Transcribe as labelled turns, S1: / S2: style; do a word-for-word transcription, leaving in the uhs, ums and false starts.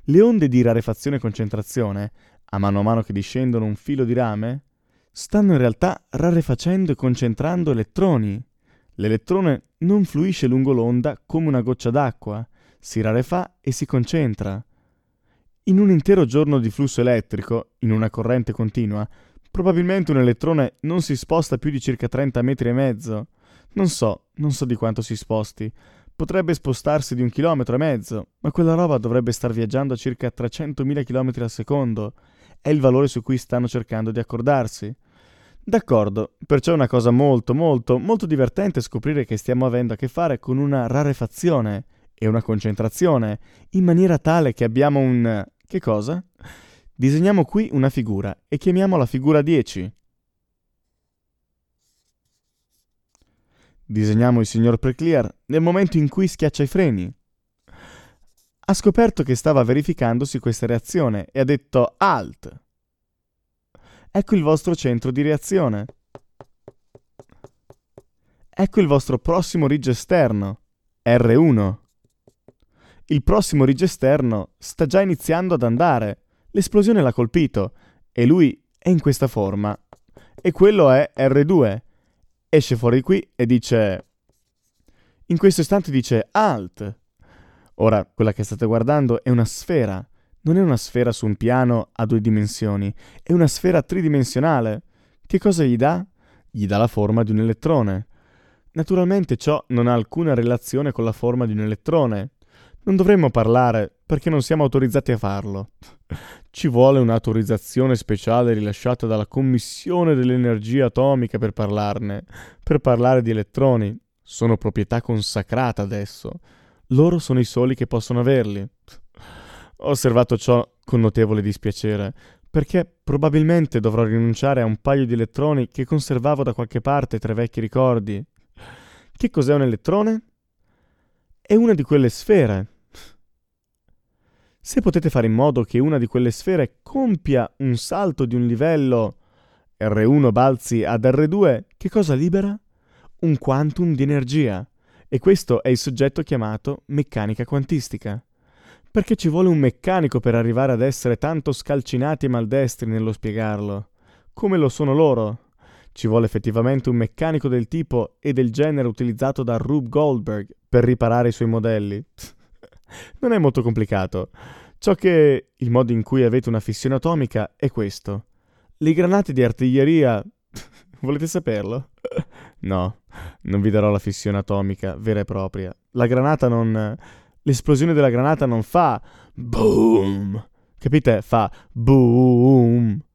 S1: Le onde di rarefazione e concentrazione, a mano a mano che discendono un filo di rame, stanno in realtà rarefacendo e concentrando elettroni. L'elettrone non fluisce lungo l'onda come una goccia d'acqua, si rarefà e si concentra. In un intero giorno di flusso elettrico, in una corrente continua, probabilmente un elettrone non si sposta più di circa trenta metri e mezzo. Non so, non so di quanto si sposti. Potrebbe spostarsi di un chilometro e mezzo, ma quella roba dovrebbe star viaggiando a circa trecentomila chilometri al secondo. È il valore su cui stanno cercando di accordarsi. D'accordo, perciò è una cosa molto, molto, molto divertente scoprire che stiamo avendo a che fare con una rarefazione e una concentrazione, in maniera tale che abbiamo un... che cosa? Disegniamo qui una figura e chiamiamola figura dieci. Disegniamo il signor Preclear nel momento in cui schiaccia i freni. Ha scoperto che stava verificandosi questa reazione e ha detto halt. Ecco il vostro centro di reazione. Ecco il vostro prossimo riggio esterno, erre uno. Il prossimo riggio esterno sta già iniziando ad andare. L'esplosione l'ha colpito e lui è in questa forma. E quello è erre due. Esce fuori qui e dice... In questo istante dice halt. Ora, quella che state guardando è una sfera. Non è una sfera su un piano a due dimensioni, è una sfera tridimensionale. Che cosa gli dà? Gli dà la forma di un elettrone. Naturalmente ciò non ha alcuna relazione con la forma di un elettrone. Non dovremmo parlare perché non siamo autorizzati a farlo. Ci vuole un'autorizzazione speciale rilasciata dalla Commissione dell'Energia Atomica per parlarne, per parlare di elettroni. Sono proprietà consacrata adesso. Loro sono i soli che possono averli. Ho osservato ciò con notevole dispiacere, perché probabilmente dovrò rinunciare a un paio di elettroni che conservavo da qualche parte tra i vecchi ricordi. Che cos'è un elettrone? È una di quelle sfere. Se potete fare in modo che una di quelle sfere compia un salto di un livello erre uno balzi ad erre due, che cosa libera? Un quantum di energia. E questo è il soggetto chiamato meccanica quantistica. Perché ci vuole un meccanico per arrivare ad essere tanto scalcinati e maldestri nello spiegarlo. Come lo sono loro? Ci vuole effettivamente un meccanico del tipo e del genere utilizzato da Rube Goldberg per riparare i suoi modelli. Non è molto complicato. Ciò che il modo in cui avete una fissione atomica è questo. Le granate di artiglieria... Volete saperlo? No, non vi darò la fissione atomica vera e propria. La granata non... L'esplosione della granata non fa boom, capite? Fa boom.